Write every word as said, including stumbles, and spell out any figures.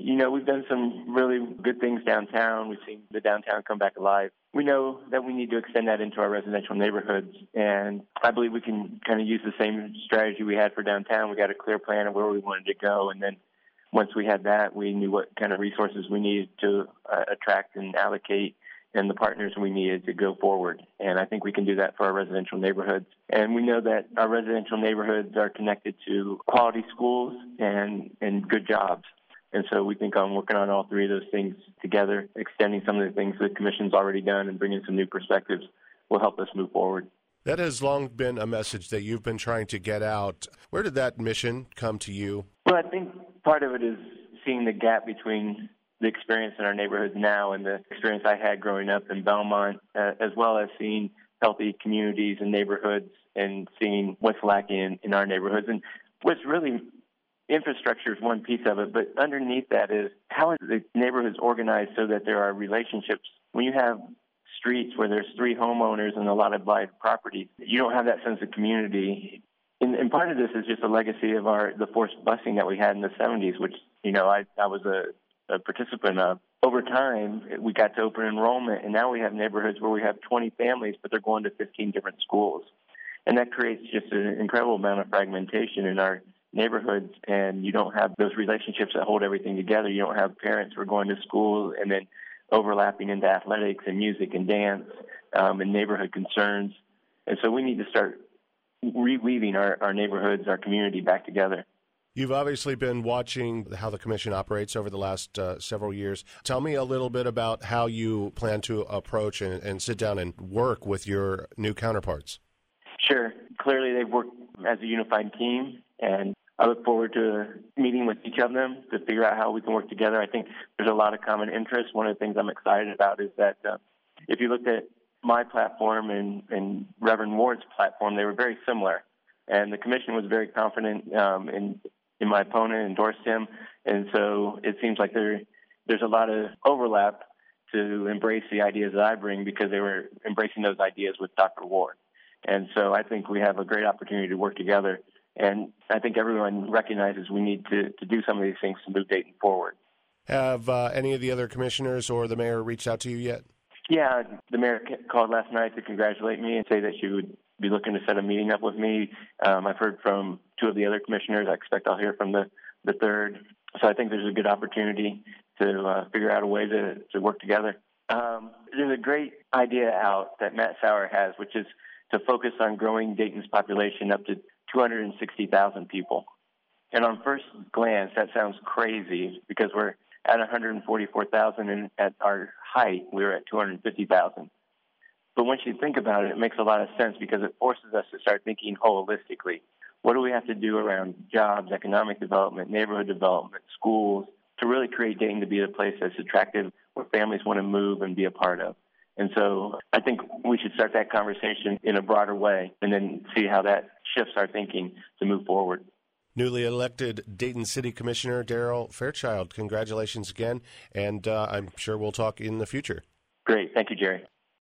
You know, we've done some really good things downtown. We've seen the downtown come back alive. We know that we need to extend that into our residential neighborhoods, and I believe we can kind of use the same strategy we had for downtown. We got a clear plan of where we wanted to go, and then once we had that, we knew what kind of resources we needed to uh, attract and allocate and the partners we needed to go forward. And I think we can do that for our residential neighborhoods. And we know that our residential neighborhoods are connected to quality schools and, and good jobs. And so we think on working on all three of those things together, extending some of the things the Commission's already done and bringing some new perspectives will help us move forward. That has long been a message that you've been trying to get out. Where did that mission come to you? Well, I think part of it is seeing the gap between the experience in our neighborhoods now and the experience I had growing up in Belmont, uh, as well as seeing healthy communities and neighborhoods and seeing what's lacking in, in our neighborhoods. And what's really infrastructure is one piece of it, but underneath that is how are the neighborhoods organized so that there are relationships. When you have streets where there's three homeowners and a lot of blighted property, you don't have that sense of community. And, and part of this is just a legacy of our the forced busing that we had in the seventies, which, you know, I, I was a, a participant of. Over time, we got to open enrollment, and now we have neighborhoods where we have twenty families, but they're going to fifteen different schools. And that creates just an incredible amount of fragmentation in our neighborhoods, and you don't have those relationships that hold everything together. You don't have parents who are going to school and then overlapping into athletics and music and dance um, and neighborhood concerns. And so we need to start reweaving our, our neighborhoods, our community back together. You've obviously been watching how the Commission operates over the last uh, several years. Tell me a little bit about how you plan to approach and, and sit down and work with your new counterparts. Sure. Clearly, they've worked as a unified team, and I look forward to meeting with each of them to figure out how we can work together. I think there's a lot of common interests. One of the things I'm excited about is that uh, if you looked at my platform and, and Reverend Ward's platform, they were very similar. And the Commission was very confident um, in, in my opponent, endorsed him. And so it seems like there there's a lot of overlap to embrace the ideas that I bring because they were embracing those ideas with Doctor Ward. And so I think we have a great opportunity to work together. And I think everyone recognizes we need to, to do some of these things to move Dayton forward. Have uh, any of the other commissioners or the mayor reached out to you yet? Yeah, the mayor called last night to congratulate me and say that she would be looking to set a meeting up with me. Um, I've heard from two of the other commissioners. I expect I'll hear from the, the third. So I think there's a good opportunity to uh, figure out a way to, to work together. Um, there's a great idea out that Matt Sauer has, which is to focus on growing Dayton's population up to two hundred sixty thousand people. And on first glance, that sounds crazy because we're at one hundred forty-four thousand, and at our height, we were at two hundred fifty thousand. But once you think about it, it makes a lot of sense because it forces us to start thinking holistically. What do we have to do around jobs, economic development, neighborhood development, schools, to really create Dayton to be a place that's attractive, where families want to move and be a part of? And so I think we should start that conversation in a broader way and then see how that shifts our thinking to move forward. Newly elected Dayton City Commissioner Darrell Fairchild, congratulations again, and uh, I'm sure we'll talk in the future. Great. Thank you, Jerry.